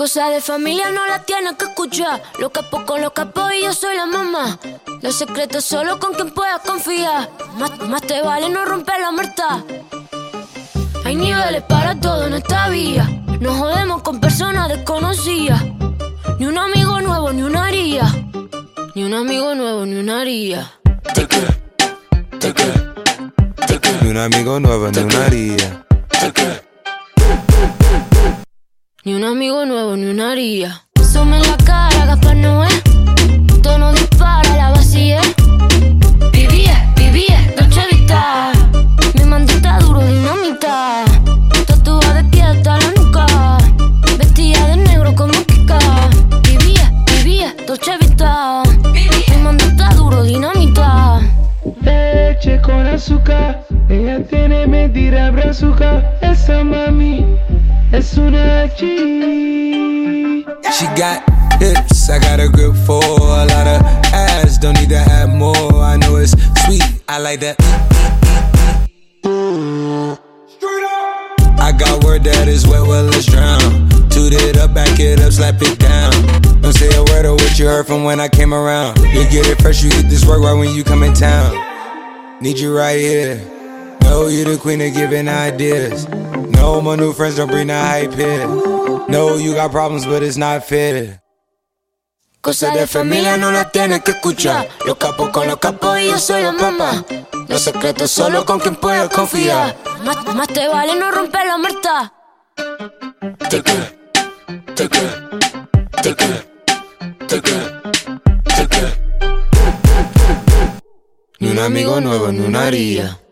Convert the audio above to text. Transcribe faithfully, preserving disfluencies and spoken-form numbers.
Cosa de familia no la tienes que escuchar. Los capos con los capos y yo soy la mamá. Los secretos solo con quien puedas confiar. Más, más te vale no romper la muerta. Hay niveles para todo en esta vía. Nos jodemos con personas desconocidas. Ni un amigo nuevo, ni una haría. Ni un amigo nuevo, ni una haría. Ni un amigo nuevo, ni una haría. Ni un amigo nuevo, ni una haría. Sume en la cara, Gaspar Noé. Tono dispara, la vacía. Vivía, vivía, Dolce Vita. Mi mandita duro, dinamita. Tatuada de pie hasta la nuca. Vestida de negro como Kika. Vivía, vivía, Dolce Vita. Mi mandita duro, dinamita. Leche con azúcar. Ella tiene mentira brazuca. Esa mami es una G. She got hips, I got a grip for a lot of ass, don't need to add more. I know it's sweet, I like that. I got word that is wet, well let's drown. Toot it up, back it up, slap it down. Don't say a word of what you heard from when I came around. You get it fresh, you get this work right when you come in town. Need you right here. Know you the queen of giving ideas. No, my new friends don't bring the hype here. No, you got problems, but it's not fair. Cosa de familia no la tienes que escuchar. Los capos con los capos y yo soy la mamá. Los secretos solo con quien puedas confiar. Más, más te vale no romper la muerta. Take it, take it, take it, take it, take it. Ni un amigo nuevo, ni una haría.